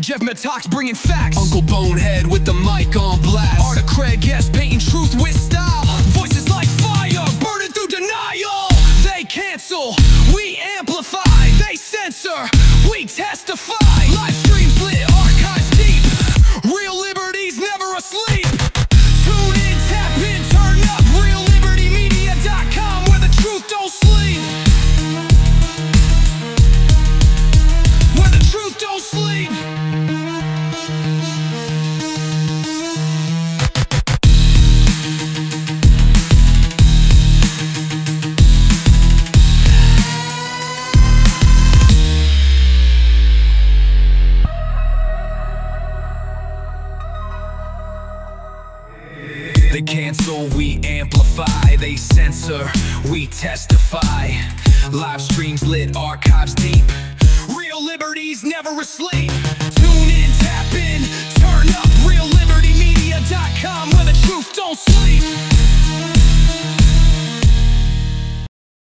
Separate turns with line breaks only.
Jeff Matox bringing facts.
Uncle Bonehead with the mic on blast.
Arta Craig guest painting truth with style. Voices like fire, burning through denial. They cancel, we amplify. They censor, we testify. Live streams lit, archives deep. Real liberty's never asleep. Tune in, tap in, turn up. RealLibertyMedia.com, where the truth don't sleep. Where the truth don't sleep.
They cancel, we amplify. They censor, we testify. Live streams lit, archives deep.
Real liberty's never asleep. Tune in, tap in, turn up. RealLibertyMedia.com, where the truth don't sleep.